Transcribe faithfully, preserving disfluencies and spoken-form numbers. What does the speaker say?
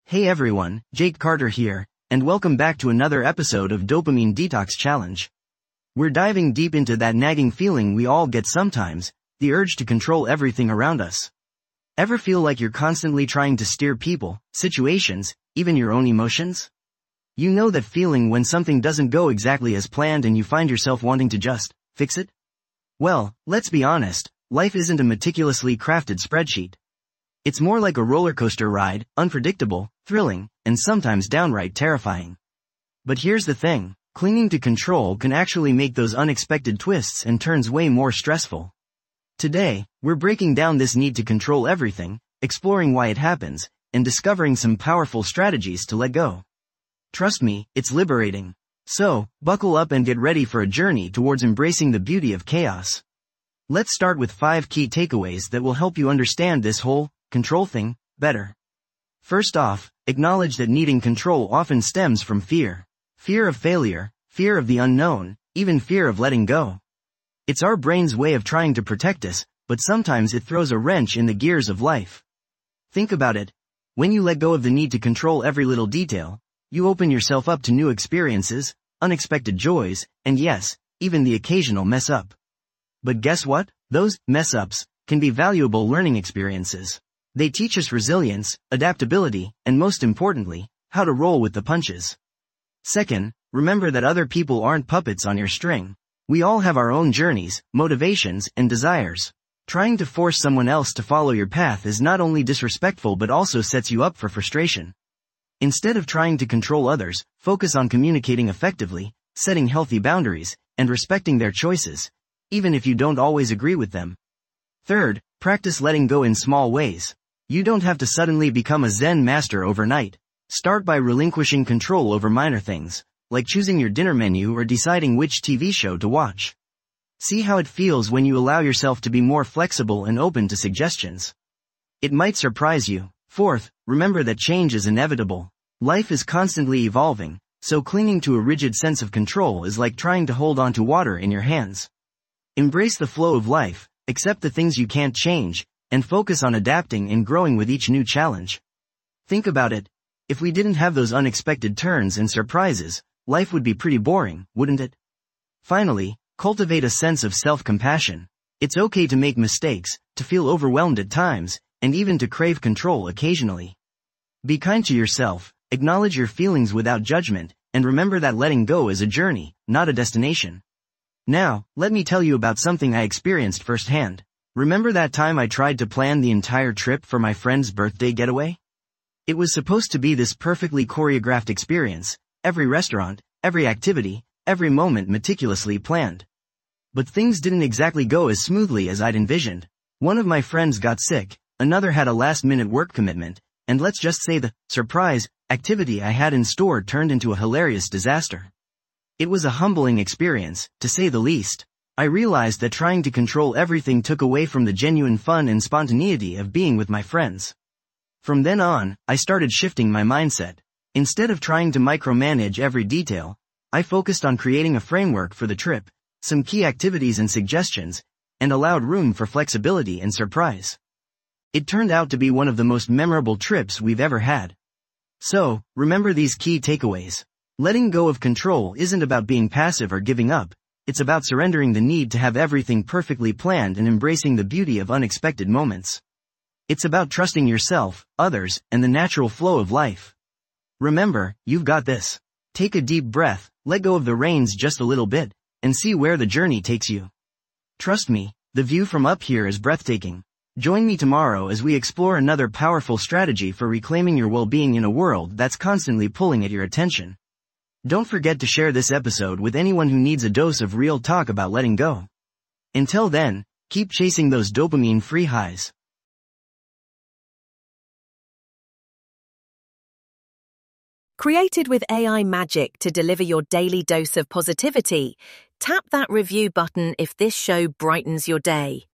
Hey everyone, Jake Carter here, and welcome back to another episode of Dopamine Detox Challenge. We're diving deep into that nagging feeling we all get sometimes, the urge to control everything around us. Ever feel like you're constantly trying to steer people, situations, even your own emotions? You know that feeling when something doesn't go exactly as planned and you find yourself wanting to just fix it? Well, let's be honest, life isn't a meticulously crafted spreadsheet. It's more like a roller coaster ride, unpredictable, thrilling, and sometimes downright terrifying. But here's the thing, clinging to control can actually make those unexpected twists and turns way more stressful. Today, we're breaking down this need to control everything, exploring why it happens, and discovering some powerful strategies to let go. Trust me, it's liberating. So, buckle up and get ready for a journey towards embracing the beauty of chaos. Let's start with five key takeaways that will help you understand this whole control thing better. First off, acknowledge that needing control often stems from fear. Fear of failure, fear of the unknown, even fear of letting go. It's our brain's way of trying to protect us, but sometimes it throws a wrench in the gears of life. Think about it. When you let go of the need to control every little detail, you open yourself up to new experiences, unexpected joys, and yes, even the occasional mess up. But guess what? Those mess-ups can be valuable learning experiences. They teach us resilience, adaptability, and most importantly, how to roll with the punches. Second, remember that other people aren't puppets on your string. We all have our own journeys, motivations, and desires. Trying to force someone else to follow your path is not only disrespectful but also sets you up for frustration. Instead of trying to control others, focus on communicating effectively, setting healthy boundaries, and respecting their choices, even if you don't always agree with them. Third, practice letting go in small ways. You don't have to suddenly become a Zen master overnight. Start by relinquishing control over minor things, like choosing your dinner menu or deciding which T V show to watch. See how it feels when you allow yourself to be more flexible and open to suggestions. It might surprise you. Fourth, remember that change is inevitable. Life is constantly evolving, so clinging to a rigid sense of control is like trying to hold on to water in your hands. Embrace the flow of life, accept the things you can't change, and focus on adapting and growing with each new challenge. Think about it. If we didn't have those unexpected turns and surprises, life would be pretty boring, wouldn't it? Finally, cultivate a sense of self-compassion. It's okay to make mistakes, to feel overwhelmed at times, and even to crave control occasionally. Be kind to yourself, acknowledge your feelings without judgment, and remember that letting go is a journey, not a destination. Now, let me tell you about something I experienced firsthand. Remember that time I tried to plan the entire trip for my friend's birthday getaway? It was supposed to be this perfectly choreographed experience, every restaurant, every activity, every moment meticulously planned. But things didn't exactly go as smoothly as I'd envisioned. One of my friends got sick, another had a last-minute work commitment, and let's just say the surprise activity I had in store turned into a hilarious disaster. It was a humbling experience, to say the least. I realized that trying to control everything took away from the genuine fun and spontaneity of being with my friends. From then on, I started shifting my mindset. Instead of trying to micromanage every detail, I focused on creating a framework for the trip, some key activities and suggestions, and allowed room for flexibility and surprise. It turned out to be one of the most memorable trips we've ever had. So, remember these key takeaways. Letting go of control isn't about being passive or giving up. It's about surrendering the need to have everything perfectly planned and embracing the beauty of unexpected moments. It's about trusting yourself, others, and the natural flow of life. Remember, you've got this. Take a deep breath, let go of the reins just a little bit, and see where the journey takes you. Trust me, the view from up here is breathtaking. Join me tomorrow as we explore another powerful strategy for reclaiming your well-being in a world that's constantly pulling at your attention. Don't forget to share this episode with anyone who needs a dose of real talk about letting go. Until then, keep chasing those dopamine-free highs. Created with A I magic to deliver your daily dose of positivity, tap that review button if this show brightens your day.